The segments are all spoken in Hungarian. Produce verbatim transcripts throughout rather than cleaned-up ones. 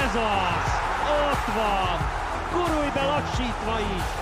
Ez az! Ott van! Gurulj be lassítva is!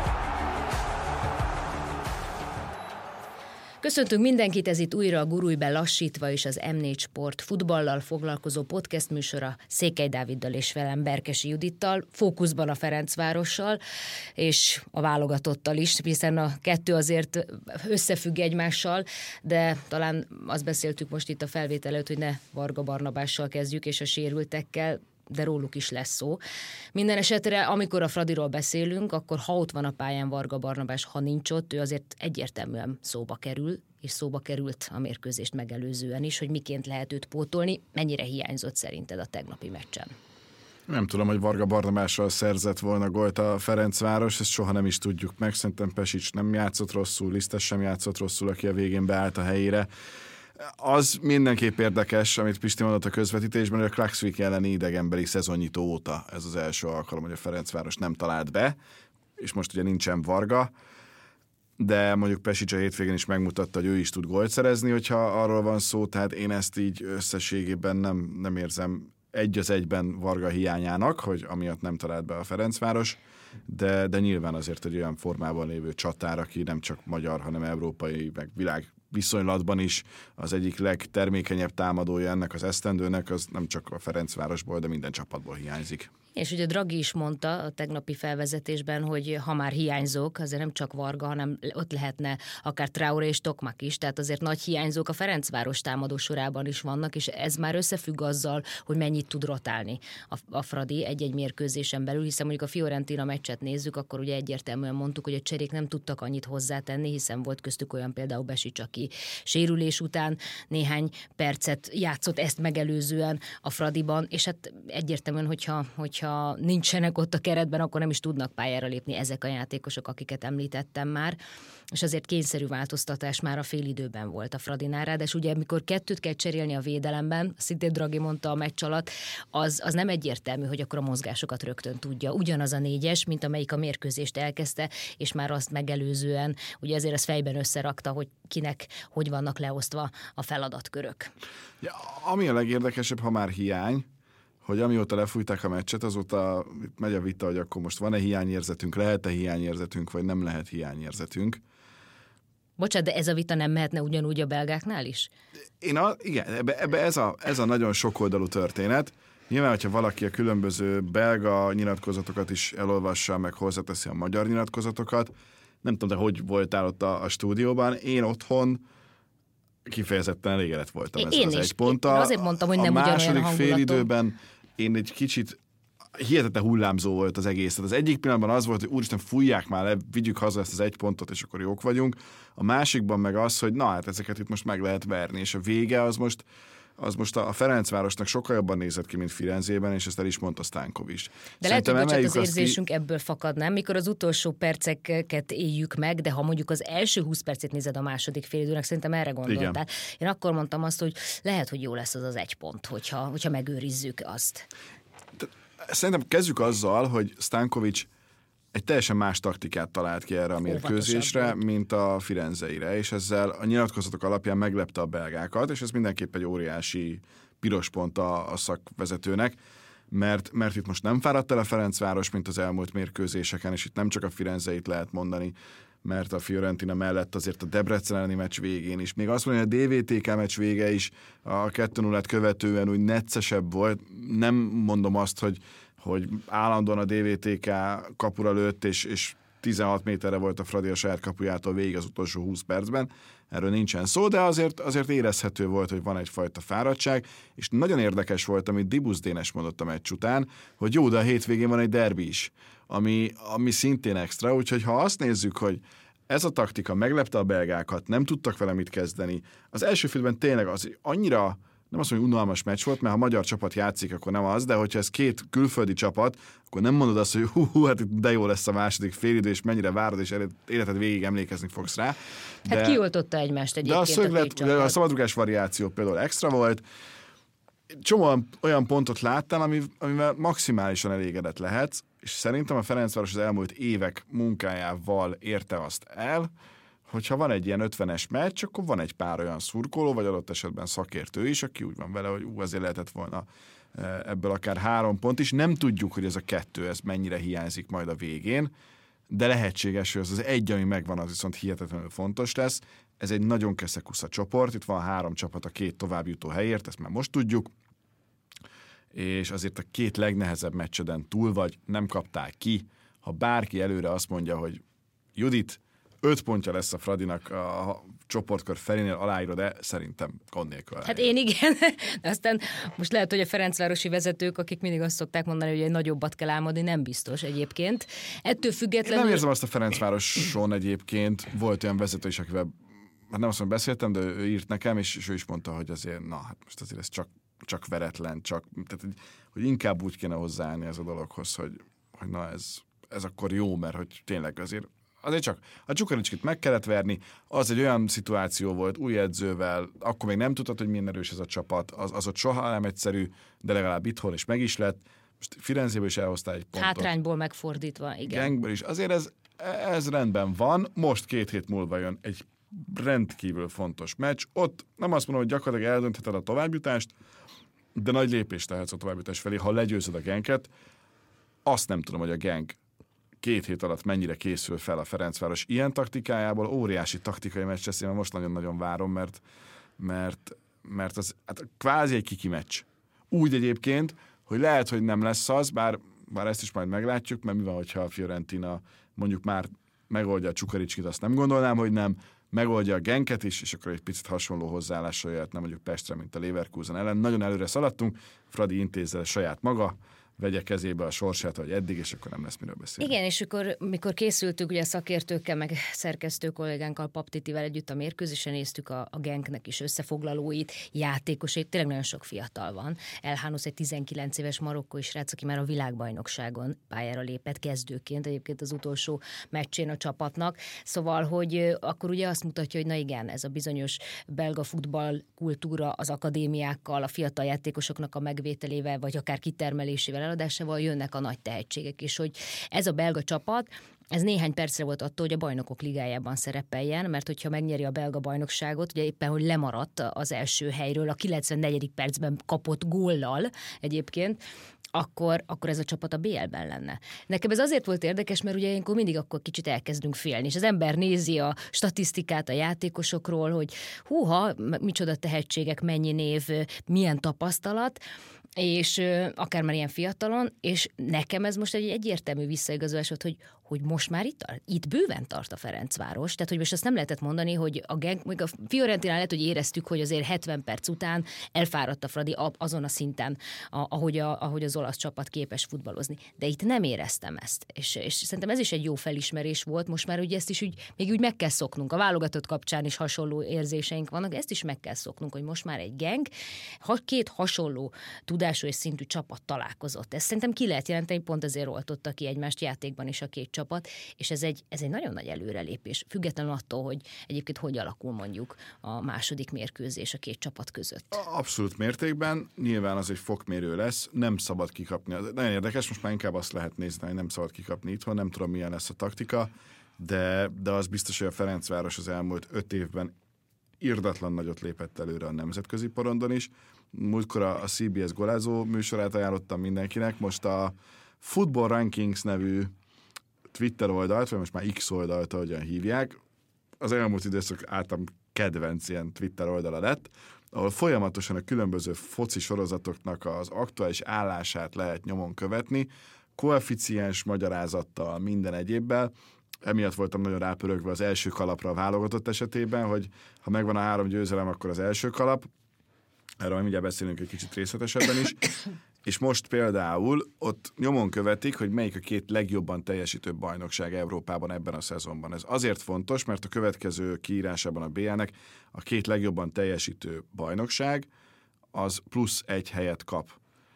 Köszöntünk mindenkit, ez itt újra a Gurulj be lassítva is az em négy Sport futballal foglalkozó podcast műsora Székely Dáviddal és velem Berkesi Judittal, fókuszban a Ferencvárossal és a válogatottal is, hiszen a kettő azért összefügg egymással, de talán azt beszéltük most itt a felvétel előtt, hogy ne Varga Barnabással kezdjük és a sérültekkel, de róluk is lesz szó. Minden esetre, amikor a Fradiról beszélünk, akkor ha ott van a pályán Varga Barnabás, ha nincs ott, ő azért egyértelműen szóba kerül, és szóba került a mérkőzést megelőzően is, hogy miként lehet őt pótolni. Mennyire hiányzott szerinted a tegnapi meccsen? Nem tudom, hogy Varga Barnabással szerzett volna gólt a Ferencváros, ezt soha nem is tudjuk meg. Szerintem Pesics nem játszott rosszul, Lisztes sem játszott rosszul, aki a végén beállt a helyére. Az mindenképp érdekes, amit Pisti mondott a közvetítésben, hogy a Klaksvik elleni idegenbeli szezonnyitó óta ez az első alkalom, hogy a Ferencváros nem talált be, és most ugye nincsen Varga, de mondjuk Pesics a hétvégén is megmutatta, hogy ő is tud gólt szerezni, hogyha arról van szó, tehát én ezt így összességében nem, nem érzem egy az egyben Varga hiányának, hogy amiatt nem talált be a Ferencváros, de, de nyilván azért egy olyan formában lévő csatár, aki nem csak magyar, hanem európai, meg világ viszonylatban is az egyik legtermékenyebb támadója ennek az esztendőnek, az nem csak a Ferencvárosból, de minden csapatból hiányzik. És ugye Draghi is mondta a tegnapi felvezetésben, hogy ha már hiányzók, azért nem csak Varga, hanem ott lehetne akár Traoré és Tokmak is, tehát azért nagy hiányzók a Ferencváros támadó sorában is vannak, és ez már összefügg azzal, hogy mennyit tud rotálni a, a Fradi egy-egy mérkőzésen belül, hiszen mondjuk a Fiorentina meccset nézzük, akkor ugye egyértelműen mondtuk, hogy a cserék nem tudtak annyit hozzátenni, hiszen volt köztük olyan például Besics, aki sérülés után néhány percet játszott ezt megelőzően a Fradiban, és hát egyértelműen, hogyha, hogyha ha nincsenek ott a keretben, akkor nem is tudnak pályára lépni ezek a játékosok, akiket említettem már, és azért kényszerű változtatás már a félidőben volt a Fradinál, de és ugye amikor kettőt kell cserélni a védelemben, szintén Draghi mondta a meccs alatt, az, az nem egyértelmű, hogy akkor a mozgásokat rögtön tudja. Ugyanaz a négyes, mint amelyik a mérkőzést elkezdte, és már azt megelőzően, ugye azért az fejben összerakta, hogy kinek hogy vannak leosztva a feladatkörök. Ja, ami a legérdekesebb, ha már hiány, hogy amióta lefújták a meccset, azóta megy a vita, hogy akkor most van-e hiányérzetünk, lehet-e hiányérzetünk, vagy nem lehet hiányérzetünk. Bocsánat, de ez a vita nem mehetne ugyanúgy a belgáknál is? Én a, igen, ebbe, ebbe ez, a, ez a nagyon sokoldalú történet. Nyilván, hogyha valaki a különböző belga nyilatkozatokat is elolvassa, meg hozzáteszi a magyar nyilatkozatokat, nem tudom, de hogy voltál ott a, a stúdióban, én otthon kifejezetten elégedett voltam ezzel az egy ponttal. Én azért mondtam, hogy nem ugyanolyan hangulatom. A második félidőben én egy kicsit hihetetlen hullámzó volt az egész. Tehát az egyik pillanatban az volt, hogy úristen, fújják már le, vigyük haza ezt az egy pontot, és akkor jók vagyunk. A másikban meg az, hogy na hát ezeket itt most meg lehet verni, és a vége az most, az most a Ferencvárosnak sokkal jobban nézett ki, mint Firenzében, és ezt el is mondta Stankov is. De lehet, hogy bocsánat, az érzésünk ki... ebből fakad, nem? Mikor az utolsó perceket éljük meg, de ha mondjuk az első húsz percét nézed a második félidőnek, szerintem erre gondoltál. Igen. Én akkor mondtam azt, hogy lehet, hogy jó lesz az az egy pont, hogyha, hogyha megőrizzük azt. Szerintem kezdjük azzal, hogy Stankovics egy teljesen más taktikát talált ki erre a mérkőzésre, mint a firenzeire, és ezzel a nyilatkozatok alapján meglepte a belgákat, és ez mindenképp egy óriási piros pont a, a szakvezetőnek, mert, mert itt most nem fáradt el a Ferencváros, mint az elmúlt mérkőzéseken, és itt nem csak a firenzeit lehet mondani, mert a Fiorentina mellett azért a Debrecen elleni meccs végén is. Még azt mondja, hogy a dé vé té ká meccs vége is a kettő nullát követően úgy neccesebb volt. Nem mondom azt, hogy, hogy állandóan a dé vé té ká kapura lőtt, és, és tizenhat méterre volt a Fradi a saját kapujától végig az utolsó húsz percben. Erről nincsen szó, de azért, azért érezhető volt, hogy van egyfajta fáradtság, és nagyon érdekes volt, amit Dibusz Dénes mondott a meccs után, hogy jó, de a hétvégén van egy derbi is, ami, ami szintén extra, úgyhogy ha azt nézzük, hogy ez a taktika meglepte a belgákat, nem tudtak vele mit kezdeni. Az első félben tényleg az annyira, nem azt mondom, hogy unalmas meccs volt, mert ha a magyar csapat játszik, akkor nem az, de hogyha ez két külföldi csapat, akkor nem mondod azt, hogy hú, hú hát de jó lesz a második félidő, és mennyire várod, és életed végig emlékezni fogsz rá. De, hát kioltotta egymást egyébként de a, szöglet, a, de a szabadrugás variáció például extra volt. Csomó olyan pontot láttál, amivel maximálisan elégedett lehetsz, és szerintem a Ferencváros az elmúlt évek munkájával érte azt el, hogyha van egy ilyen ötvenes meccs, akkor van egy pár olyan szurkoló, vagy adott esetben szakértő is, aki úgy van vele, hogy ú, azért lehetett volna ebből akár három pont is. Nem tudjuk, hogy ez a kettő, ez mennyire hiányzik majd a végén, de lehetséges, hogy az az egy, ami megvan, az viszont hihetetlenül fontos lesz. Ez egy nagyon keszekusza csoport, itt van három csapat a két továbbjutó helyért, ezt már most tudjuk, és azért a két legnehezebb meccseden túl vagy, nem kaptál ki. Ha bárki előre azt mondja, hogy Judit, öt pontja lesz a Fradinak a csoportkör felénél, aláírod, de szerintem gond nélkül. Hát én igen, de aztán most lehet, hogy a ferencvárosi vezetők, akik mindig azt szokták mondani, hogy egy nagyobbat kell álmodni, nem biztos egyébként. Ettől függetlenül... Én nem érzem azt a Ferencvároson egyébként, volt olyan vezető is, akivel hát nem azt mondom, beszéltem, de ő írt nekem, és, és ő is mondta, hogy azért, na, hát most azért ez csak, csak veretlen, csak, tehát, hogy, hogy inkább úgy kéne hozzáállni ez a dologhoz, hogy, hogy na ez, ez akkor jó, mert hogy tényleg azért Azért csak a Csukaricskit meg kellett verni, az egy olyan szituáció volt új edzővel, akkor még nem tudtad, hogy milyen erős ez a csapat, az, az ott soha nem egyszerű, de legalább itthon is meg is lett. Most Firenzéből is elhoztál egy pontot. Hátrányból megfordítva, igen. Gengből is. Azért ez, ez rendben van, most két hét múlva jön egy rendkívül fontos meccs. Ott nem azt mondom, hogy gyakorlatilag eldöntheted a továbbjutást, de nagy lépést tehetsz a továbbjutás felé, ha legyőzöd a Genket. Azt nem tudom, hogy a Genk két hét alatt mennyire készül fel a Ferencváros ilyen taktikájából. Óriási taktikai meccs lesz, én most nagyon-nagyon várom, mert, mert, mert az hát kvázi egy kiki meccs. Úgy egyébként, hogy lehet, hogy nem lesz az, bár, bár ezt is majd meglátjuk, mert mi van, hogyha a Fiorentina mondjuk már megoldja a Csukaricskit, azt nem gondolnám, hogy nem, megoldja a Genket is, és akkor egy picit hasonló hozzáállással jöhetne mondjuk Pestre, mint a Leverkusen ellen. Nagyon előre szaladtunk, Fradi intézze saját maga, vegye kezébe a sorsát, vagy eddig, és akkor nem lesz miről beszélni. Igen, és akkor, mikor készültünk ugye a szakértőkkel, meg szerkesztő kollégánkkal, Pap Titivel együtt a mérkőzésen, néztük a, a Genknek is összefoglalóit, játékosait, tényleg nagyon sok fiatal van. Elhánusz egy tizenkilenc éves marokkói srác, aki már a világbajnokságon pályára lépett kezdőként, egyébként az utolsó meccsén a csapatnak. Szóval, hogy akkor ugye azt mutatja, hogy na igen, ez a bizonyos belga futball kultúra az akadémiákkal, a fiatal játékosoknak a megvételével, vagy akár kitermelésével, eladásával jönnek a nagy tehetségek, és hogy ez a belga csapat, ez néhány percre volt attól, hogy a Bajnokok Ligájában szerepeljen, mert hogyha megnyeri a belga bajnokságot, ugye éppen, hogy lemaradt az első helyről, a kilencvennegyedik percben kapott góllal egyébként, akkor, akkor ez a csapat a bé el-ben lenne. Nekem ez azért volt érdekes, mert ugye ilyenkor mindig akkor kicsit elkezdünk félni, és az ember nézi a statisztikát a játékosokról, hogy húha, micsoda tehetségek, mennyi név, milyen tapasztalat, és akár már ilyen fiatalon, és nekem ez most egy egyértelmű visszaigazolás volt, hogy, hogy most már itt, itt bőven tart a Ferencváros, tehát hogy most azt nem lehetett mondani, hogy a Genk, még a Fiorentinál lehet, hogy éreztük, hogy azért hetven perc után elfáradt a Fradi azon a szinten, ahogy, a, ahogy az olasz csapat képes futballozni. De itt nem éreztem ezt, és, és szerintem ez is egy jó felismerés volt, most már ugye ezt is úgy, még úgy meg kell szoknunk, a válogatott kapcsán is hasonló érzéseink vannak, ezt is meg kell szoknunk, hogy most már egy Genk, ha két hasonló tudású és szintű csapat találkozott. Ezt szerintem ki lehet jelenteni, pont ezért oltotta ki egymást játékban is a két csapat, és ez egy, ez egy nagyon nagy előrelépés, függetlenül attól, hogy egyébként hogy alakul mondjuk a második mérkőzés a két csapat között. Abszolút mértékben, nyilván az egy fokmérő lesz, nem szabad kikapni. Nagyon érdekes, most már inkább azt lehet nézni, hogy nem szabad kikapni itthon, nem tudom milyen lesz a taktika, de, de az biztos, hogy a Ferencváros az elmúlt öt évben irdatlan nagyot lépett előre a nemzetközi porondon is. Múltkor a, a cé bé es golázó műsorát ajánlottam mindenkinek, most a Football Rankings nevű Twitter oldalt, vagy most már X oldalt, ahogyan hívják, az elmúlt időszak általam kedvenc ilyen Twitter oldala lett, ahol folyamatosan a különböző foci sorozatoknak az aktuális állását lehet nyomon követni, koeficiens magyarázattal, minden egyébbel. Emiatt voltam nagyon rápörögve az első kalapra a válogatott esetében, hogy ha megvan a három győzelem, akkor az első kalap. Erről majd mindjárt beszélünk egy kicsit részletesebben is. És most például ott nyomon követik, hogy melyik a két legjobban teljesítő bajnokság Európában ebben a szezonban. Ez azért fontos, mert a következő kiírásában a bé el-nek a két legjobban teljesítő bajnokság az plusz egy helyet kap.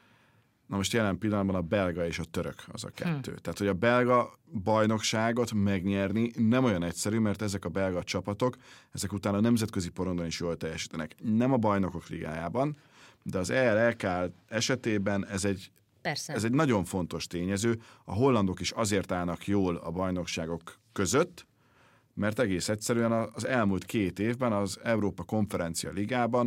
Na most jelen pillanatban a belga és a török az a kettő. Hmm. Tehát, hogy a belga bajnokságot megnyerni nem olyan egyszerű, mert ezek a belga csapatok, ezek után a nemzetközi porondon is jól teljesítenek. Nem a bajnokok ligájában, de az é el el ká esetében ez egy, ez egy nagyon fontos tényező. A hollandok is azért állnak jól a bajnokságok között, mert egész egyszerűen az elmúlt két évben az Európa Konferencia Ligában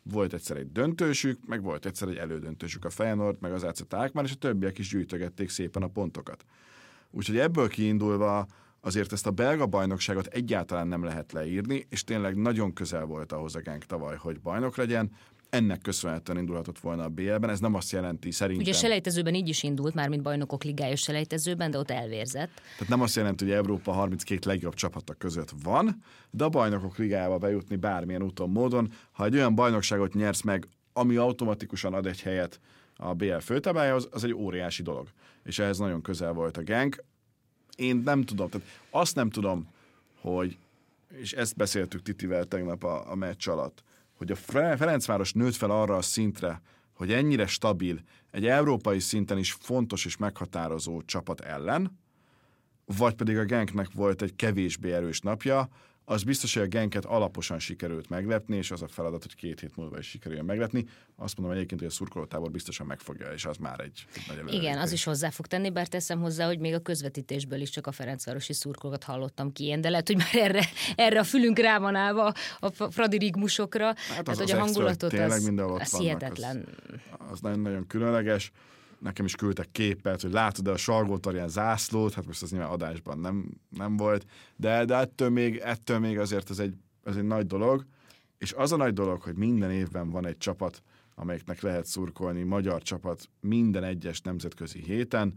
volt egyszer egy döntősük, meg volt egyszer egy elődöntősük a Feyenoord, meg az á cé Alkmaar, és a többiek is gyűjtögették szépen a pontokat. Úgyhogy ebből kiindulva azért ezt a belga bajnokságot egyáltalán nem lehet leírni, és tényleg nagyon közel volt ahhoz a Genk tavaly, hogy bajnok legyen. Ennek köszönhetően indulhatott volna a bé el-ben, ez nem azt jelenti szerintem... Ugye selejtezőben így is indult, már mint bajnokok ligája selejtezőben, de ott elvérzett. Tehát nem azt jelenti, hogy Európa harminckét legjobb csapata között van, de a bajnokok ligájába bejutni bármilyen úton, módon, ha egy olyan bajnokságot nyersz meg, ami automatikusan ad egy helyet a bé el főtáblájához, az egy óriási dolog. És ehhez nagyon közel volt a Genk. Én nem tudom, tehát azt nem tudom, hogy, és ezt beszéltük Titivel tegnap a, a meccs alatt, hogy a Ferencváros nőtt fel arra a szintre, hogy ennyire stabil, egy európai szinten is fontos és meghatározó csapat ellen, vagy pedig a Genknek volt egy kevésbé erős napja, az biztos, hogy a Genket alaposan sikerült meglepni, és az a feladat, hogy két hét múlva is sikerüljön meglepni. Azt mondom egyébként, hogy a szurkolótábor biztosan megfogja, és az már egy, egy nagy előre. Igen, az is hozzá fog tenni, bár teszem hozzá, hogy még a közvetítésből is csak a ferencvárosi szurkolókat hallottam ki én, de lehet, hogy már erre, erre a fülünk rá van állva a fradi rigmusokra. Hát az, tehát, az hogy a az hangulatot extra, az, tényleg az hihetetlen. Az, az nagyon-nagyon különleges. Nekem is küldtek képet, hogy látod-e a Salgótarján zászlót, hát most az nyilván adásban nem, nem volt, de, de ettől, még, ettől még azért ez egy, ez egy nagy dolog, és az a nagy dolog, hogy minden évben van egy csapat, amelyiknek lehet szurkolni, magyar csapat minden egyes nemzetközi héten,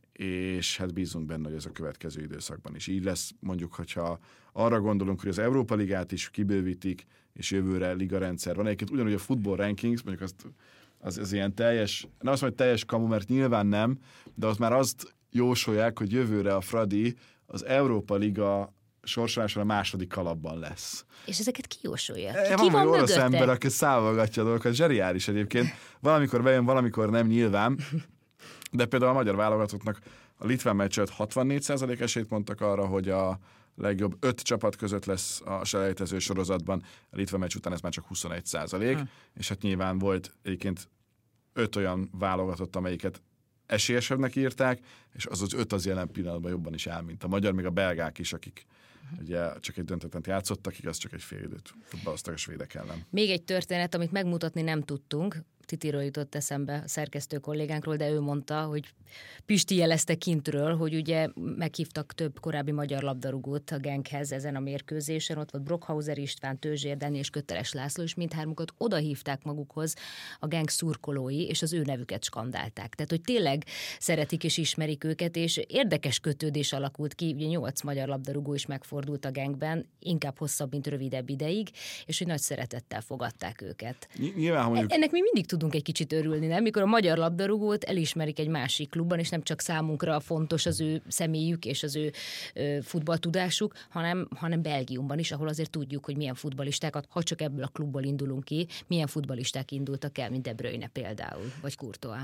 és hát bízunk benne, hogy ez a következő időszakban is így lesz. Mondjuk, hogyha arra gondolunk, hogy az Európa Ligát is kibővítik, és jövőre ligarendszer van. Egyébként ugyanúgy a Football Rankings, mondjuk azt az, az ilyen teljes, nem azt mondom, hogy teljes kamu, mert nyilván nem, de ott már azt jósolják, hogy jövőre a Fradi az Európa Liga sorsoláson a második kalapban lesz. És ezeket ki jósolja? Ki, ki van orosz mögötte? ember, aki számolgatja a dolgokat, zseniális egyébként. Valamikor bejön, valamikor nem nyilván, de például a magyar válogatottnak a litván meccset hatvannégy százalék esélyt mondtak arra, hogy a legjobb öt csapat között lesz a selejtező sorozatban. A litván meccs után ez már csak huszonegy százalék, hm. és hát nyilván volt egyébként öt olyan válogatott, amelyiket esélyesebbnek írták, és az az öt az jelen pillanatban jobban is áll, mint a magyar, még a belgák is, akik hm. ugye csak egy döntetlent játszottak, akik az csak egy fél időt futballoztak a svédek ellen. Még egy történet, amit megmutatni nem tudtunk, Titiről jutott eszembe a szerkesztő kollégánkról, de ő mondta, hogy Pisti jelezte kintről, hogy ugye meghívtak több korábbi magyar labdarúgót a Genkhez ezen a mérkőzésen, ott volt Brockhauser István, Tőzsér Dani és Köteles László, és mindhármukat oda hívták magukhoz a Genk szurkolói, és az ő nevüket skandálták. Tehát, hogy tényleg szeretik és ismerik őket, és érdekes kötődés alakult ki, ugye nyolc magyar labdarúgó is megfordult a Genkben, inkább hosszabb, mint rövidebb ideig, és hogy nagy szeretettel fogadták őket. Nyilván, mondjuk... Ennek mi mindig tudunk egy kicsit örülni, nem? Mikor a magyar labdarúgót elismerik egy másik klubban, és nem csak számunkra fontos az ő személyük és az ő ö, futballtudásuk, hanem, hanem Belgiumban is, ahol azért tudjuk, hogy milyen futballistákat, ha csak ebből a klubból indulunk ki, milyen futballisták indultak el, mint De Bruyne például, vagy Courtois.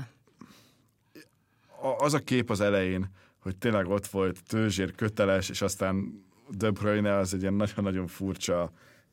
Az a kép az elején, hogy tényleg ott volt Tőzsér, Köteles, és aztán De Bruyne, az egy ilyen nagyon-nagyon furcsa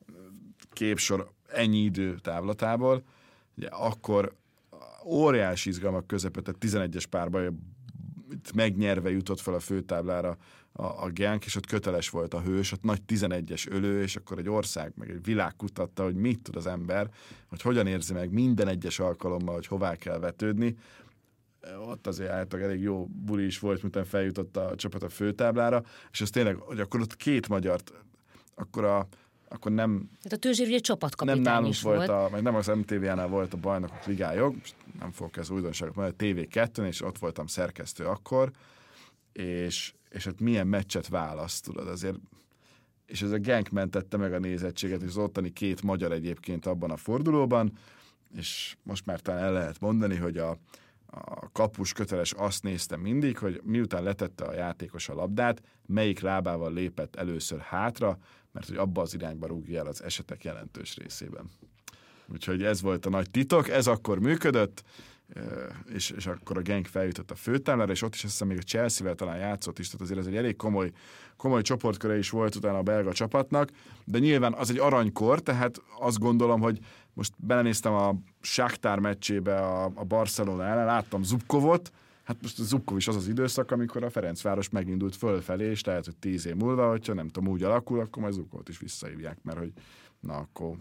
képsor ennyi idő távlatából. Ugye, akkor óriási izgalmak közepette tizenegyes párban megnyerve jutott fel a főtáblára a, a Genk, és ott Köteles volt a hős, ott nagy tizenegyes ölő, és akkor egy ország, meg egy világ kutatta, hogy mit tud az ember, hogy hogyan érzi meg minden egyes alkalommal, hogy hová kell vetődni. Ott azért általában elég jó buli is volt, miután feljutott a csapat a főtáblára, és az tényleg, hogy akkor ott két magyart, akkor a akkor nem... Tehát a Tőzsér ugye csapatkapitány nem nálunk is volt, volt. A, meg nem az em té vé-nál volt a Bajnokok Ligája, nem fogok ez újdonságot mondani, a té vé kettőn, és ott voltam szerkesztő akkor, és, és ott milyen meccset választ, tudod, azért, és ez a Genk mentette meg a nézettséget, és az ottani két magyar egyébként abban a fordulóban, és most már talán el lehet mondani, hogy a, a kapus Köteles azt nézte mindig, hogy miután letette a játékos a labdát, melyik lábával lépett először hátra, mert hogy abba az irányba rúgja el az esetek jelentős részében. Úgyhogy ez volt a nagy titok, ez akkor működött, és, és akkor a Genk feljutott a főtáblára, és ott is azt hiszem még a Chelsea-vel talán játszott is, tehát azért ez egy elég komoly, komoly csoportköre is volt utána a belga csapatnak, de nyilván az egy aranykor, tehát azt gondolom, hogy most belenéztem a Shakhtar meccsébe a, a Barcelona ellen, láttam Zubkovot, hát most a Zubkov is az az időszak, amikor a Ferencváros megindult fölfelé, és lehet, hogy tíz év múlva, hogyha nem tudom, úgy alakul, akkor majd Zubkovot is visszahívják, mert hogy na akkor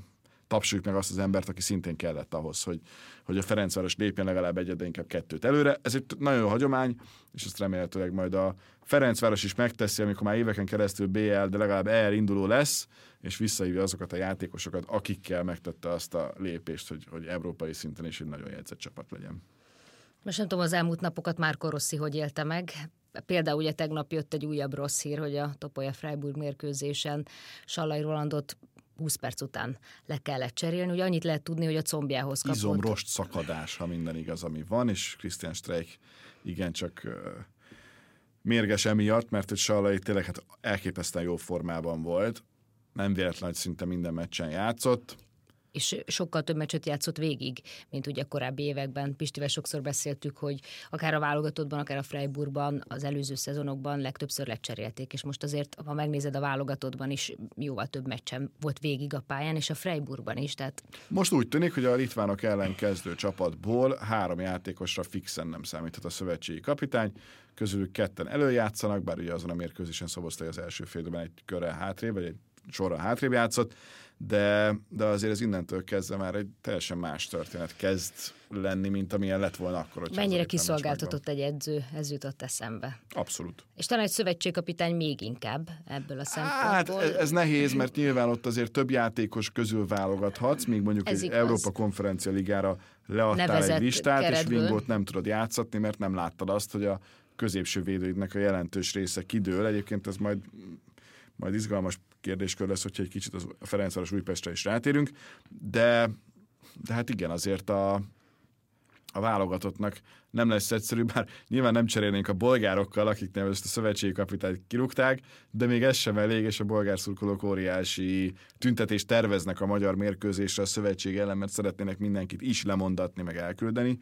tapsoljuk meg azt az embert, aki szintén kellett ahhoz, hogy, hogy a Ferencváros lépjen legalább egyet, de inkább kettőt előre. Ez egy nagyon jó hagyomány, és ezt remélhetőleg majd a Ferencváros is megteszi, amikor már éveken keresztül bé el, de legalább é er induló lesz, és visszahívja azokat a játékosokat, akikkel megtette azt a lépést, hogy, hogy európai szinten is egy nagyon jegyzett csapat legyen. Most nem tudom, az elmúlt napokat Marco Rossi hogy élte meg. Például ugye tegnap jött egy újabb rossz hír, hogy a Topolya Freiburg mérkőzésen Sallai Rolandot húsz perc után le kellett cserélni. Ugye annyit lehet tudni, hogy a combjához kapott. Izomrost szakadás, ha minden igaz, ami van, és Christian Streich igencsak uh, mérges emiatt, mert hogy Sallai tényleg hát elképesztően jó formában volt. Nem véletlen, hogy szinte minden meccsen játszott. És sokkal több meccset játszott végig, mint ugye a korábbi években. Pistivel sokszor beszéltük, hogy akár a válogatottban, akár a Freiburgban, az előző szezonokban legtöbbször lecserélték, és most azért, ha megnézed a válogatottban is, jóval több meccsen volt végig a pályán, és a Freiburgban is. Tehát... Most úgy tűnik, hogy a litvánok ellen kezdő csapatból három játékosra fixen nem számíthat a szövetségi kapitány, közülük ketten előjátszanak, bár ugye azon a mérkőzésen Szoboszlai az első fél időben egy körrel hátrébb, vagy egy sorra hátrébb játszott, de, de azért ez innentől kezdve már egy teljesen más történet kezd lenni, mint amilyen lett volna akkor. Mennyire kiszolgáltatott egy edző, ez jutott eszembe. Abszolút. És talán egy szövetségkapitány még inkább ebből a szempontból. Hát ez, ez nehéz, mert nyilván ott azért több játékos közül válogathatsz, míg mondjuk ez egy igaz. Európa Konferencia Ligára leadtál Nevezett egy listát, keretből. És Vingót nem tudod játszatni, mert nem láttad azt, hogy a középső védőidnek a jelentős része kidől. Egyébként ez majd, majd izgalmas kérdéskör lesz, hogyha egy kicsit a Ferencváros Újpestre is rátérünk, de, de hát igen, azért a, a válogatottnak nem lesz egyszerű, bár nyilván nem cserélnénk a bolgárokkal, akiknél ezt a szövetségi kapitányt kirúgták, de még ez sem elég, és a bolgár szurkolók óriási tüntetést terveznek a magyar mérkőzésre a szövetség ellen, mert szeretnének mindenkit is lemondatni, meg elküldeni.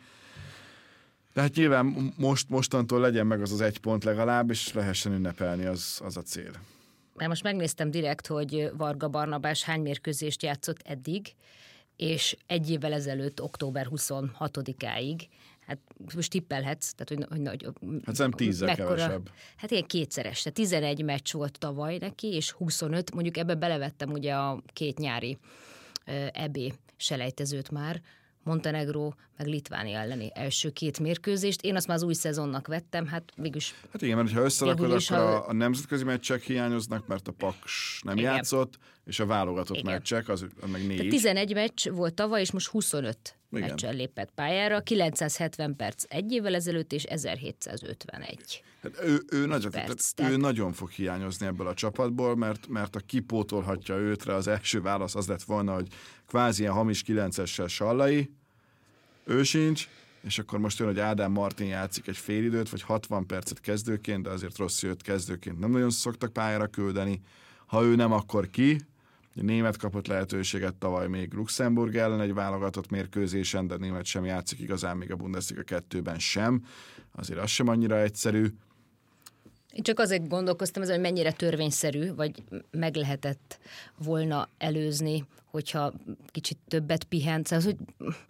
De hát nyilván most, mostantól legyen meg az az egy pont legalább, és lehessen ünnepelni, az, az a cél. Mert most megnéztem direkt, hogy Varga Barnabás hány mérkőzést játszott eddig, és egy évvel ezelőtt, október huszonhatodikáig, hát most tippelhetsz, tehát hogy, hogy, hogy hát nem tízzel kevesebb. Hát ilyen kétszeres, tehát tizenegy meccs volt tavaly neki, és huszonöt, mondjuk ebbe belevettem ugye a két nyári é bé selejtezőt már, Montenegró, meg Litvánia elleni első két mérkőzést. Én azt már az új szezonnak vettem, hát végülis... Hát igen, mert ha összerakod, akkor ha... a, a nemzetközi meccsek hiányoznak, mert a Paks nem igen. játszott, és a válogatott igen. meccsek, az, az meg négy. Tehát tizenegy meccs volt tavaly, és most huszonöt igen. meccsen lépett pályára, kilencszázhetven perc egy évvel ezelőtt, és ezerhétszázötvenegy. Hát ő, ő, nagyon, perc, tehát ő nagyon fog hiányozni ebből a csapatból, mert, mert a kipótolhatja őtre, az első válasz az lett volna, hogy kvázi ilyen hamis kilencessel Sallai, ő sincs, és akkor most jön, hogy Ádám Martin játszik egy félidőt, vagy hatvan percet kezdőként, de azért rossz jött kezdőként nem nagyon szoktak pályára küldeni. Ha ő nem, akkor ki? A német kapott lehetőséget tavaly még Luxemburg ellen egy válogatott mérkőzésen, de német sem játszik igazán, még a Bundesliga kettőben sem. Azért az sem annyira egyszerű. Én csak azért gondolkoztam, hogy mennyire törvényszerű, vagy meg lehetett volna előzni, hogyha kicsit többet pihent. Szóval, hogy,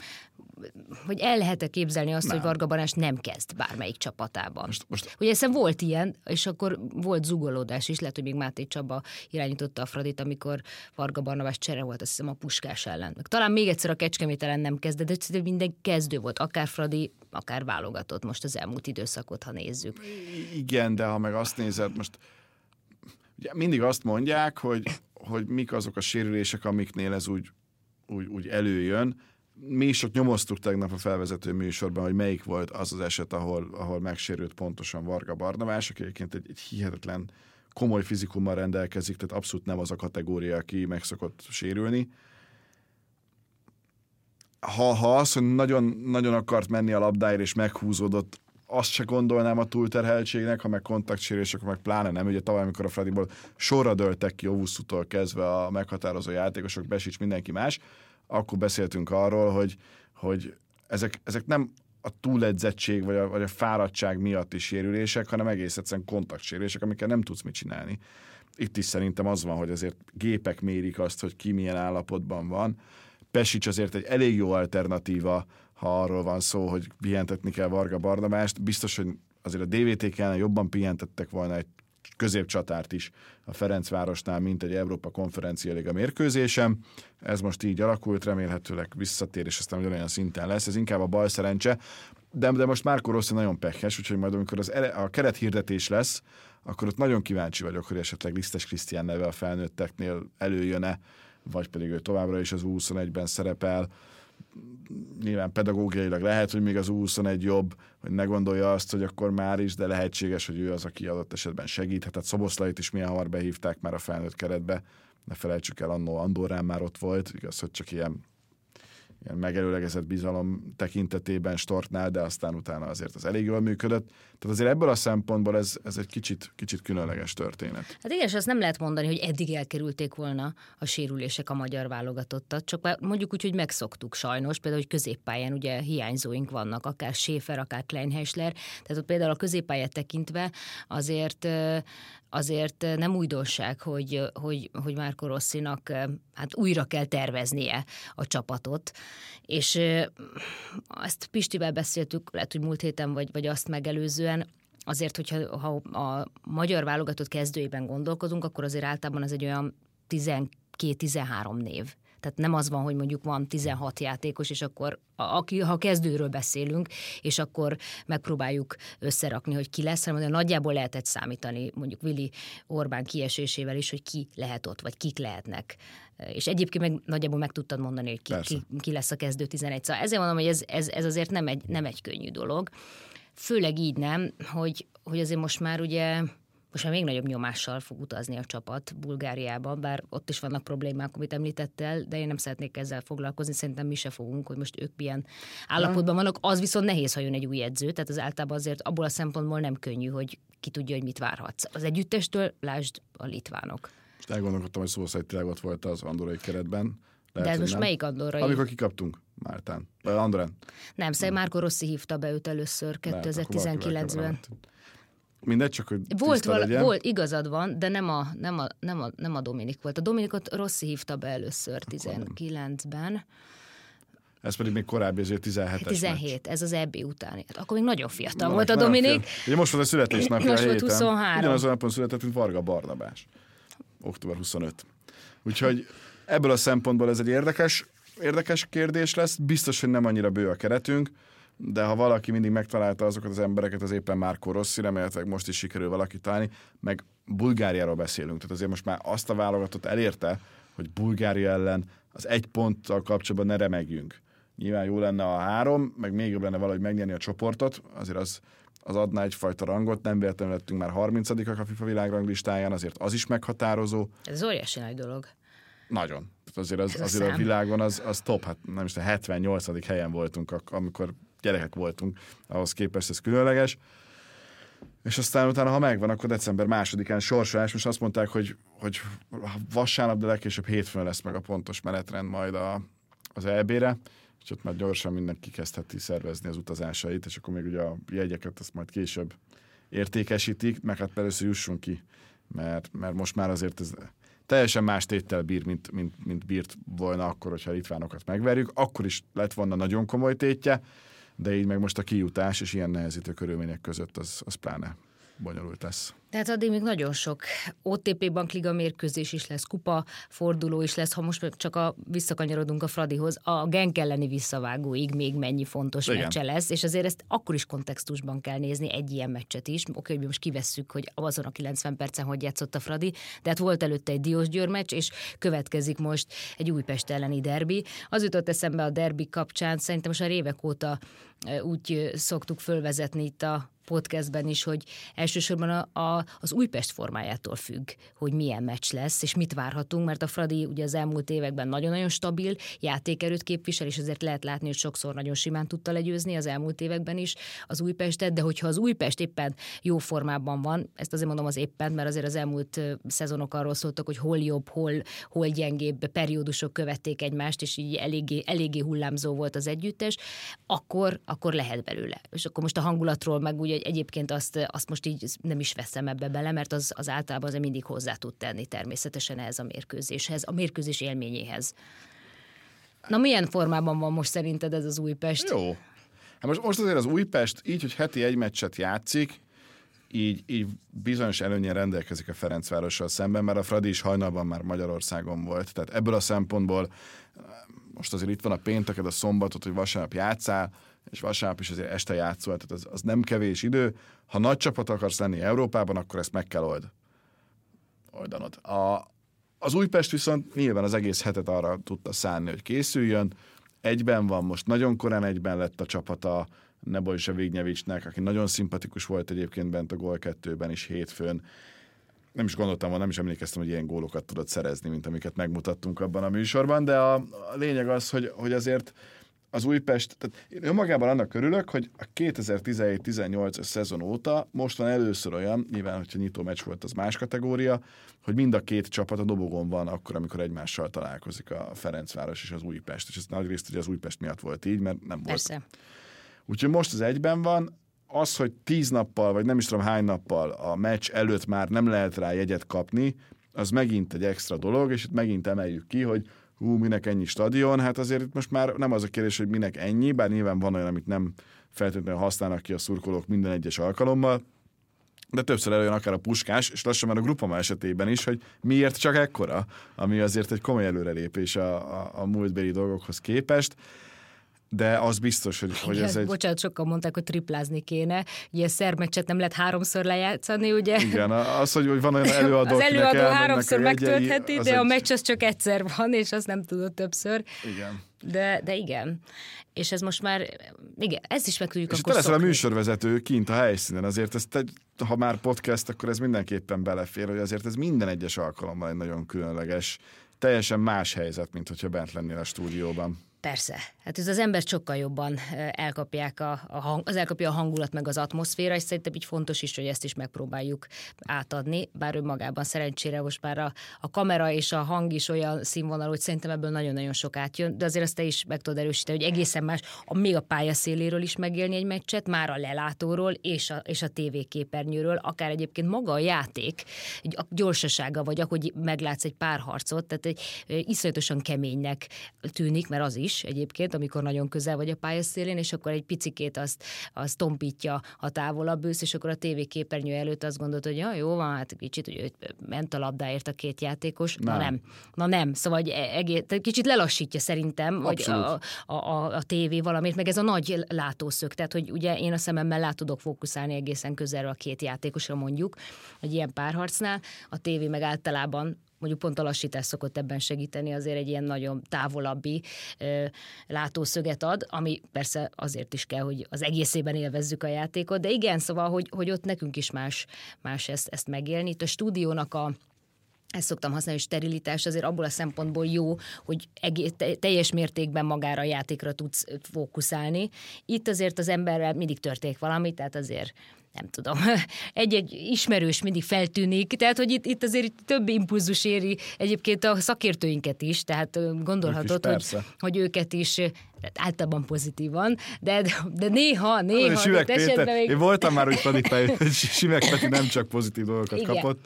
hogy el lehet-e képzelni azt, nem. hogy Varga Barnabás nem kezd bármelyik csapatában. Most, most... Ugye hiszen volt ilyen, és akkor volt zugolódás is, lehet, hogy még Máté Csaba irányította a Fradit, amikor Varga Barnabás csere volt, azt hiszem a Puskás ellen. Meg talán még egyszer a Kecskemét ellen nem kezdett, de minden kezdő volt, akár Fradi, akár válogatott most az elmúlt időszakot, ha nézzük. Igen, de ha meg azt nézed, most ugye mindig azt mondják, hogy, hogy mik azok a sérülések, amiknél ez úgy, úgy, úgy előjön. Mi is ott nyomoztuk tegnap a felvezető műsorban, hogy melyik volt az az eset, ahol, ahol megsérült pontosan Varga Barnabás, aki egyébként egy, egy hihetetlen komoly fizikummal rendelkezik, tehát abszolút nem az a kategória, aki meg szokott sérülni. Ha, ha az, hogy nagyon, nagyon akart menni a labdáért és meghúzódott, azt se gondolnám a túlterheltségnek, ha meg kontaktsérülés, akkor meg pláne nem. Ugye tavaly, amikor a Fradiból sorra dőltek ki Ovuszutól kezdve a meghatározó játékosok, Besics, mindenki más, akkor beszéltünk arról, hogy, hogy ezek, ezek nem a túledzettség vagy a, vagy a fáradtság miatti sérülések, hanem egész egyszerűen kontaktsérülések, amikkel nem tudsz mit csinálni. Itt is szerintem az van, hogy azért gépek mérik azt, hogy ki milyen állapotban van. Pesics azért egy elég jó alternatíva, ha arról van szó, hogy pihentetni kell Varga Barnabást. Biztos, hogy azért a dé vé té-k ellen jobban pihentettek volna egy középcsatárt is a Ferencvárosnál, mint egy Európa Konferencia Liga mérkőzésem. Ez most így alakult, remélhetőleg visszatér, és aztán ugyanolyan szinten lesz. Ez inkább a bal szerencse. De, de most Marco Rossi nagyon pekhes, úgyhogy majd amikor az, a kerethirdetés lesz, akkor ott nagyon kíváncsi vagyok, hogy esetleg Lisztes Krisztián neve a felnőtteknél előjön-e, vagy pedig ő továbbra is az U huszonegyben szerepel. Nyilván pedagógiailag lehet, hogy még az U huszonegy jobb, hogy ne gondolja azt, hogy akkor már is, de lehetséges, hogy ő az, aki adott esetben segíthet. Hát Szoboszlait is milyen hamar behívták már a felnőtt keretbe. Ne felejtsük el, annó Andorrán már ott volt, igaz, hogy csak ilyen ilyen megelőlegezett bizalom tekintetében Stortnál, de aztán utána azért az elég jól működött. Tehát azért ebből a szempontból ez, ez egy kicsit, kicsit különleges történet. Hát igen, és azt nem lehet mondani, hogy eddig elkerülték volna a sérülések a magyar válogatottat, csak mondjuk úgy, hogy megszoktuk sajnos, például, hogy középpályán ugye hiányzóink vannak, akár Schäfer, akár Kleinheisler, tehát ott például a középpályát tekintve azért azért nem újdonság, hogy, hogy, hogy Marco Rossinak hát újra kell terveznie a csapatot, és ezt Pistivel beszéltük, lehet, hogy múlt héten, vagy, vagy azt megelőzően, azért, hogyha ha a magyar válogatott kezdőjében gondolkodunk, akkor azért általában ez egy olyan tizenkét-tizenhárom név. Tehát nem az van, hogy mondjuk van tizenhat játékos, és akkor aki, ha kezdőről beszélünk, és akkor megpróbáljuk összerakni, hogy ki lesz, hanem nagyjából lehetett számítani mondjuk Vili Orbán kiesésével is, hogy ki lehet ott, vagy kik lehetnek. És egyébként meg nagyjából meg tudtad mondani, hogy ki, ki, ki lesz a kezdő tizenegy. Szóval ezért mondom, hogy ez, ez, ez azért nem egy, nem egy könnyű dolog. Főleg így nem, hogy, hogy azért most már ugye most már még nagyobb nyomással fog utazni a csapat Bulgáriába, bár ott is vannak problémák, amit említettél, de én nem szeretnék ezzel foglalkozni, szerintem mi se fogunk, hogy most ők milyen állapotban vannak. Az viszont nehéz, ha jön egy új edző, tehát az általában azért abból a szempontból nem könnyű, hogy ki tudja, hogy mit várhatsz. Az együttestől lásd a litvánok. Most elgondolkodtam, hogy Szoboszlai tényleg ott volt az andorrai keretben. Lehet, de ez most nem. Melyik andorrai? Amikor kikaptunk Máltán. Andorán. Nem, szerintem Marco Rossi hívta be őt először kétezer-tizenkilencben. Mindegy, csak hogy volt, vala, volt, igazad van, de nem a, nem, a, nem, a, nem a Dominik volt. A Dominikot Rossi hívta be először tizenkilencben. Ez pedig még korábbi, ezért tizenhetes tizenhét, meccs. Ez az é bé utáni. Akkor még nagyon fiatal Na, volt a Dominik. Ugye most volt a születésnapja most a volt héten. huszonhárom. Ugyanazon napon született, mint Varga Barnabás. október huszonötödike. Úgyhogy ebből a szempontból ez egy érdekes, érdekes kérdés lesz. Biztos, hogy nem annyira bő a keretünk, de ha valaki mindig megtalálta azokat az embereket, az éppen Marco Rossi, remélhetőleg most is sikerül valaki találni, meg Bulgáriáról beszélünk. Tehát azért most már azt a válogatott elérte, hogy Bulgária ellen az egy ponttal kapcsolatban ne remegjünk. Nyilván jó lenne a három, meg még jobb lenne valahogy megnyerni a csoportot, azért az, az adná egyfajta rangot, nem véletlenül lettünk már harmincadikak a FIFA világranglistáján, azért az is meghatározó. Ez óriási nagy dolog. Nagyon. Tehát azért, az, azért a világon az, az top, hát nem is, hetvennyolcadik helyen voltunk, amikor gyerekek voltunk, ahhoz képest ez különleges. És aztán utána, ha megvan, akkor december másodikán sorsolás. Most azt mondták, hogy, hogy vasárnap, de legkésőbb hétfőn lesz meg a pontos menetrend majd a, az é bé-re, és ott már gyorsan mindenki kezdheti szervezni az utazásait, és akkor még ugye a jegyeket azt majd később értékesítik, meg hát először jussunk ki, mert, mert most már azért ez teljesen más téttel bír, mint, mint, mint bírt volna akkor, hogyha a litvánokat megverjük. Akkor is lett volna nagyon komoly tétje, de így meg most a kijutás és ilyen nehezítő körülmények között az, az pláne bonyolult lesz. Tehát addig még nagyon sok o té pé Bankliga mérkőzés is lesz, kupa forduló is lesz, ha most csak a, visszakanyarodunk a Fradihoz, a Genk elleni visszavágóig még mennyi fontos Igen. meccse lesz, és azért ezt akkor is kontextusban kell nézni, egy ilyen meccset is. Oké, hogy most kivesszük, hogy azon a kilencven percen hogy játszott a Fradi, de hát volt előtte egy Diósgyőr meccs, és következik most egy Újpest elleni derbi. Az jutott eszembe a derbi kapcsán, szerintem most a évek óta úgy szoktuk fölvezetni itt a podcastben is, hogy elsősorban a, a, az Újpest formájától függ, hogy milyen meccs lesz, és mit várhatunk, mert a Fradi ugye az elmúlt években nagyon-nagyon stabil játékerőt képvisel, és azért lehet látni, hogy sokszor nagyon simán tudta legyőzni az elmúlt években is az Újpestet, de hogyha az Újpest éppen jó formában van, ezt azért mondom az éppen, mert azért az elmúlt szezonok arról szóltak, hogy hol jobb, hol, hol gyengébb periódusok követték egymást, és így eléggé, eléggé hullámzó volt az együttes, akkor, akkor lehet belőle. És akkor most a hangulatról meg ugye egyébként azt, azt most így nem is veszem ebbe bele, mert az, az általában azért mindig hozzá tud tenni természetesen ehhez a mérkőzéshez, a mérkőzés élményéhez. Na milyen formában van most szerinted ez az Újpest? Jó. Hát most, most azért az Újpest így, hogy heti egy meccset játszik, így, így bizonyos előnyen rendelkezik a Ferencvárossal szemben, mert a Fradi is hajnalban már Magyarországon volt. Tehát ebből a szempontból most azért itt van a pénteked, a szombatot, hogy vasárnap játszál, és vasárnap is azért este játszol, tehát az, az nem kevés idő. Ha nagy csapat akarsz lenni Európában, akkor ezt meg kell old. oldanod. A, az Újpest viszont nyilván az egész hetet arra tudta szánni, hogy készüljön. Egyben van, most nagyon korán egyben lett a csapata Nebojsa Vignyevicsnek, aki nagyon szimpatikus volt egyébként bent a gól kettőben is hétfőn. Nem is gondoltam, nem is emlékeztem, hogy ilyen gólokat tudott szerezni, mint amiket megmutattunk abban a műsorban, de a, a lényeg az, hogy, hogy azért az Újpest, tehát én önmagában annak örülök, hogy a kétezer-tizenhét tizennyolcas szezon óta most van először olyan, nyilván, hogyha nyitó meccs volt, az más kategória, hogy mind a két csapat a dobogon van akkor, amikor egymással találkozik a Ferencváros és az Újpest. És ez nagyrészt ugye az Újpest miatt volt így, mert nem volt. Persze. Úgyhogy most az egyben van. Az, hogy tíz nappal, vagy nem is tudom hány nappal a meccs előtt már nem lehet rá jegyet kapni, az megint egy extra dolog, és itt megint emeljük ki, hogy hú, minek ennyi stadion, hát azért itt most már nem az a kérdés, hogy minek ennyi, bár nyilván van olyan, amit nem feltétlenül használnak ki a szurkolók minden egyes alkalommal, de többször előjön akár a Puskás, és lassan már a Grupama esetében is, hogy miért csak ekkora, ami azért egy komoly előrelépés a, a, a múltbeli dolgokhoz képest. De az biztos, hogy, hogy ez egy... Bocsánat, sokan mondták, hogy triplázni kéne. Ugye szerb meccset nem lehet háromszor lejátszani, ugye? Igen, az, hogy van olyan előadó, az előadó háromszor megtöltheti, de egy... a meccs az csak egyszer van, és azt nem tudod többször. Igen. De, de igen. És ez most már, igen, ezt is meg tudjuk és akkor szokni. És te leszel a műsorvezető kint a helyszínen, azért ezt egy, ha már podcast, akkor ez mindenképpen belefér, hogy azért ez minden egyes alkalommal egy nagyon különleges, teljesen más helyzet, mint hogyha bent lennél a stúdióban. Persze. Hát ez az ember sokkal jobban elkapják a, a hang, az elkapja a hangulat meg az atmoszféra, és szerintem így fontos is, hogy ezt is megpróbáljuk átadni, bár önmagában szerencsére most már a, a kamera és a hang is olyan színvonalú, hogy szerintem ebből nagyon-nagyon sok átjön, de azért azt te is meg tudod erősíteni, hogy egészen más, a, még a pályaszéléről is megélni egy meccset, már a lelátóról és a, és a tévéképernyőről, akár egyébként maga a játék, a gyorsasága, vagy ahogy meglátsz egy párharcot, tehát egy iszonyatosan keménynek tűnik, mert az is egyébként, amikor nagyon közel vagy a pályaszélén, és akkor egy picikét azt, azt tompítja a távolabb ősz, és akkor a tévéképernyő előtt azt gondolod, hogy ja, jó van, hát kicsit hogy ment a labdáért a két játékos. Nem. Na nem. Na nem. Szóval egész, kicsit lelassítja szerintem hogy a, a, a, a tévé valamit, meg ez a nagy látószög, tehát hogy ugye én a szememmel lá tudok fókuszálni egészen közelről a két játékosra mondjuk, egy ilyen párharcnál, a tévé meg általában mondjuk pont a lassítás szokott ebben segíteni, azért egy ilyen nagyon távolabbi ö, látószöget ad, ami persze azért is kell, hogy az egészében élvezzük a játékot, de igen, szóval, hogy, hogy ott nekünk is más, más ezt, ezt megélni. Itt a stúdiónak a ezt szoktam használni, hogy sterilitás azért abból a szempontból jó, hogy egész, teljes mértékben magára a játékra tudsz fókuszálni. Itt azért az emberrel mindig történik valami, tehát azért nem tudom, egy-egy ismerős mindig feltűnik, tehát hogy itt, itt azért több impulzus éri egyébként a szakértőinket is, tehát gondolhatod, is, hogy, hogy őket is általában pozitívan, de, de néha, néha... Simek Péter, még... én voltam már úgy Fradipály, hogy Simek Peti nem csak pozitív dolgokat igen. kapott.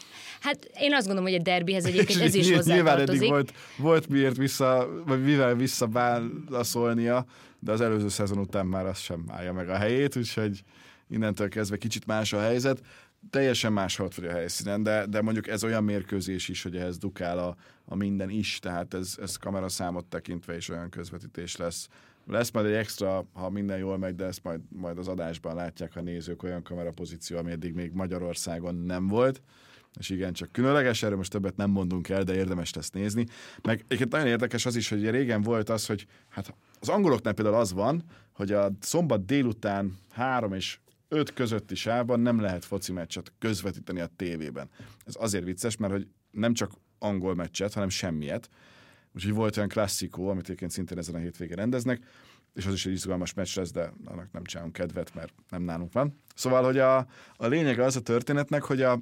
Hát én azt gondolom, hogy a derbihez egyébként ez is hozzátartozik. Nyilván eddig volt, volt miért vissza, vagy mivel visszaválaszolnia, de az előző szezon után már az sem állja meg a helyét, úgyhogy innentől kezdve kicsit más a helyzet. Teljesen más volt a helyszínen, de, de mondjuk ez olyan mérkőzés is, hogy ehhez dukál a, a minden is, tehát ez, ez kameraszámot tekintve is olyan közvetítés lesz. Lesz majd egy extra, ha minden jól megy, de ezt majd, majd az adásban látják a nézők, olyan kamerapozíció, ami eddig még Magyarországon nem volt. És igen, csak különleges, erről most többet nem mondunk el, de érdemes ezt nézni. Meg egyébként nagyon érdekes az is, hogy régen volt az, hogy hát az angoloknál például az van, hogy a szombat délután három és öt közötti sávban nem lehet foci meccset közvetíteni a tévében. Ez azért vicces, mert hogy nem csak angol meccset, hanem semmiet. Úgyhogy volt olyan klasszikó, amit egyébként szintén ezen a hétvégén rendeznek, és az is egy izgalmas meccs lesz, de annak nem csinálunk kedvet, mert nem nálunk van. Szóval, hogy a, a lényege az a történetnek, hogy a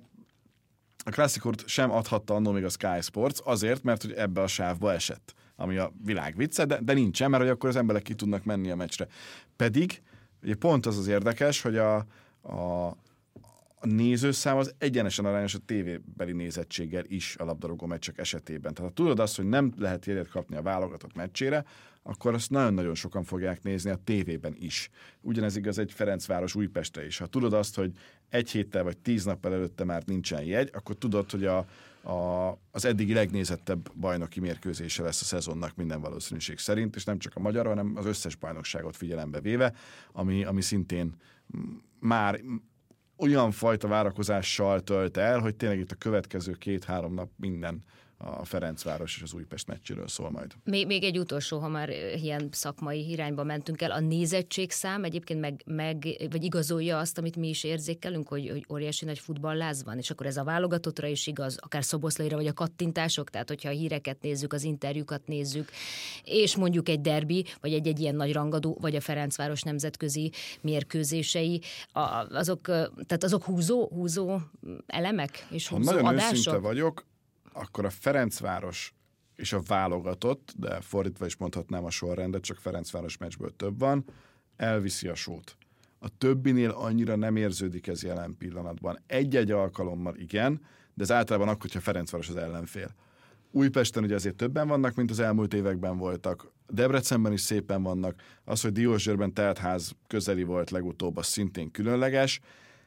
A klasszikort sem adhatta annól még a Sky Sports, azért, mert hogy ebbe a sávba esett, ami a világ vicce, de, de nincsen, mert hogy akkor az emberek ki tudnak menni a meccsre. Pedig ugye pont az az érdekes, hogy a, a, a nézőszám az egyenesen arányos a tévébeli nézettséggel is a labdarúgó meccsek esetében. Tehát ha tudod azt, hogy nem lehet jegyet kapni a válogatott meccsére, akkor azt nagyon-nagyon sokan fogják nézni a tévében is. Ugyanez igaz egy Ferencváros Újpestre is. Ha tudod azt, hogy egy héttel vagy tíz nappal előtte már nincsen jegy, akkor tudod, hogy a, a, az eddigi legnézettebb bajnoki mérkőzése lesz a szezonnak minden valószínűség szerint, és nem csak a magyar, hanem az összes bajnokságot figyelembe véve, ami, ami szintén már olyan fajta várakozással tölt el, hogy tényleg itt a következő két-három nap minden a Ferencváros és az Újpest meccséről szól majd. Még, még egy utolsó, ha már ilyen szakmai irányba mentünk el, a nézettségszám egyébként meg, meg vagy igazolja azt, amit mi is érzékelünk, hogy, hogy óriási nagy futballláz van, és akkor ez a válogatottra is igaz, akár Szoboszlaira, vagy a kattintások, tehát hogyha a híreket nézzük, az interjúkat nézzük, és mondjuk egy derbi, vagy egy-egy ilyen nagy rangadó, vagy a Ferencváros nemzetközi mérkőzései, azok, tehát azok húzó, húzó elemek és húzó ha nagyon adások? Őszinte vagyok, akkor a Ferencváros és a válogatott, de fordítva is mondhatnám a sorrendet, csak Ferencváros meccsből több van, elviszi a sót. A többinél annyira nem érződik ez jelen pillanatban. Egy-egy alkalommal igen, de ez általában akkor, hogyha Ferencváros az ellenfél. Újpesten ugye azért többen vannak, mint az elmúlt években voltak. Debrecenben is szépen vannak. Az, hogy Diósgyőrben teltház közeli volt legutóbb, az szintén különleges.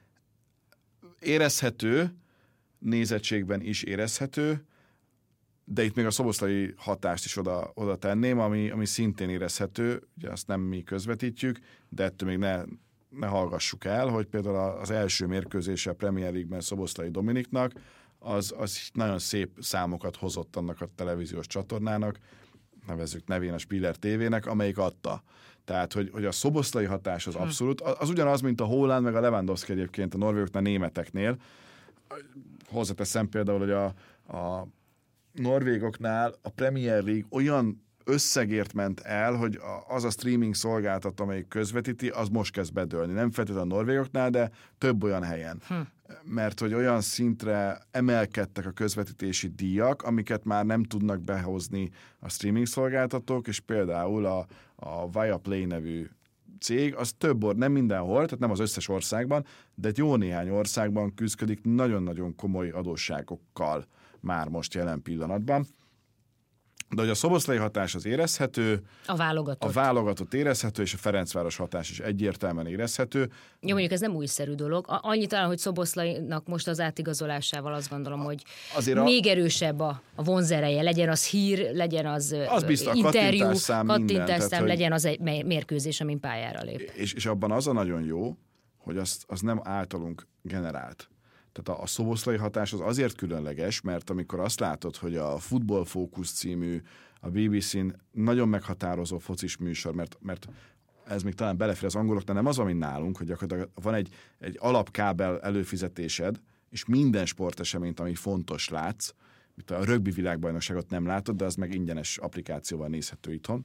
Érezhető, nézettségben is érezhető, de itt még a szoboszlai hatást is oda, oda tenném, ami, ami szintén érezhető, ugye azt nem mi közvetítjük, de ettől még ne, ne hallgassuk el, hogy például az első mérkőzése a Premier League-ben Szoboszlai Dominiknak, az, az nagyon szép számokat hozott annak a televíziós csatornának, nevezzük nevén a Spiller té vének, amelyik adta. Tehát, hogy, hogy a szoboszlai hatás az abszolút, az ugyanaz, mint a Haaland meg a Lewandowski egyébként a norvégoknál, németeknél. Hozzáteszem például, hogy a, a norvégoknál a Premier League olyan összegért ment el, hogy az a streaming szolgáltató, amelyik közvetíti, az most kezd bedőlni. Nem feltétlenül a norvégoknál, de több olyan helyen. Hm. Mert hogy olyan szintre emelkedtek a közvetítési díjak, amiket már nem tudnak behozni a streaming szolgáltatók, és például a, a Viaplay nevű cég, az több or, nem mindenhol, tehát nem az összes országban, de egy jó néhány országban küzdik nagyon-nagyon komoly adósságokkal már most jelen pillanatban. De hogy a szoboszlai hatás az érezhető, a válogatott. a válogatott érezhető, és a Ferencváros hatás is egyértelműen érezhető. Jó, mondjuk ez nem újszerű dolog. Annyit talán, hogy Szoboszlainak most az átigazolásával azt gondolom, hogy azért még a... erősebb a, a vonzereje, legyen az hír, legyen az, az biztos, interjú, kattintásszám, kattintásszám, legyen az egy mérkőzés, amin pályára lép. És, és abban az a nagyon jó, hogy az, az nem általunk generált. Tehát a, a szoboszlai hatás az azért különleges, mert amikor azt látod, hogy a Football Focus című, a bé bé cén nagyon meghatározó focis műsor, mert, mert ez még talán belefér az angoloknál, nem az, ami nálunk, hogy gyakorlatilag van egy, egy alapkábel előfizetésed, és minden sporteseményt, ami fontos látsz, mint a rögbi világbajnokságot nem látod, de az meg ingyenes applikációval nézhető itthon.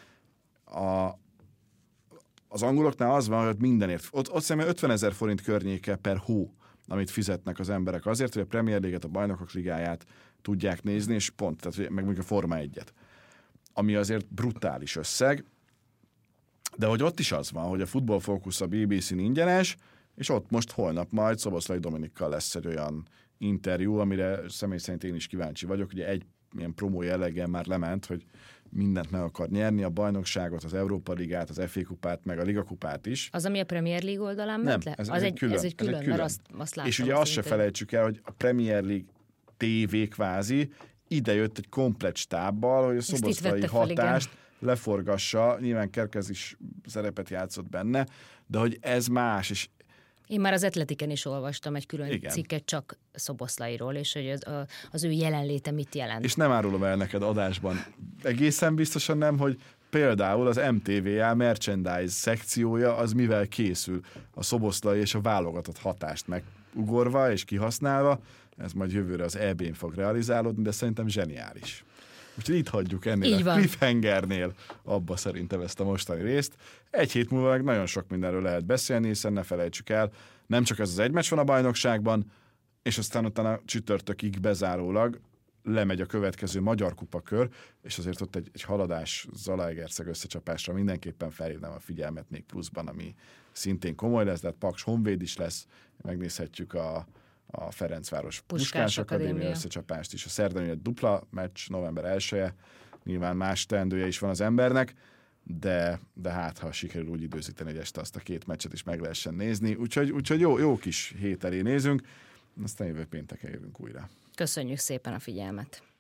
A, az angoloknál az van, hogy mindenért, ott, ott szerintem ötvenezer forint környéke per hó, amit fizetnek az emberek azért, hogy a Premier League-et, a Bajnokok Ligáját tudják nézni, és pont, tehát meg mondjuk a Forma egyet. Ami azért brutális összeg, de hogy ott is az van, hogy a Football Focus a bé bé cén ingyenes, és ott most holnap majd Szoboszlai Dominikkal lesz egy olyan interjú, amire személy szerint én is kíváncsi vagyok, ugye egy ilyen promó jelleggel már lement, hogy mindent meg akar nyerni, a bajnokságot, az Európa Ligát, az ef á kupát, meg a Liga kupát is. Az, ami a Premier League oldalán nem, ment le? Ez, az ez, egy, egy külön, ez egy külön, ez egy külön. mert azt, azt láttam. És ugye azt se felejtsük el, hogy a Premier League té vé kvázi ide jött egy komplett stábbal, hogy a szoboszlai hatást fel, leforgassa, nyilván Kerkez is szerepet játszott benne, de hogy ez más, és én már az Atletiken is olvastam egy külön igen. cikket csak Szoboszlairól, és hogy az, az ő jelenléte mit jelent. És nem árulom el neked adásban. Egészen biztosan nem, hogy például az em té vé á merchandise szekciója az mivel készül a szoboszlai és a válogatott hatást megugorva és kihasználva. Ez majd jövőre az é bén fog realizálódni, de szerintem zseniális. Úgyhogy itt hagyjuk ennél így a van. cliffhangernél abba szerintem ezt a mostani részt. Egy hét múlva meg nagyon sok mindenről lehet beszélni, hiszen ne felejtsük el, nem csak ez az egy meccs van a bajnokságban, és aztán utána csütörtökig bezárólag lemegy a következő Magyar Kupakör, és azért ott egy, egy haladás Zalaegerszeg összecsapásra mindenképpen felhívnám a figyelmet még pluszban, ami szintén komoly lesz, de hát Paks Honvéd is lesz, megnézhetjük a a Ferencváros Puskás, Puskás Akadémia összecsapást is. A szerdán egy dupla meccs, november elseje, nyilván más teendője is van az embernek, de, de hát, ha sikerül úgy időzíteni, hogy este azt a két meccset is meg lehessen nézni. Úgyhogy, úgyhogy jó, jó kis hét elé nézünk, aztán jövő pénteken jövünk újra. Köszönjük szépen a figyelmet!